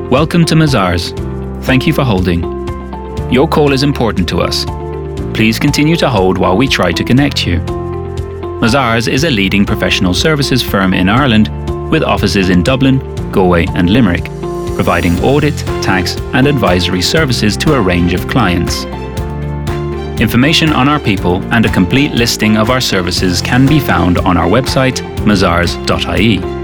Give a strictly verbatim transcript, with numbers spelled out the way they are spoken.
Welcome to Mazars. Thank you for holding. Your call is important to us. Please continue to hold while we try to connect you. Mazars is a leading professional services firm in Ireland with offices in Dublin, Galway and Limerick, providing audit, tax and advisory services to a range of clients. Information on our people and a complete listing of our services can be found on our website mazars dot I E.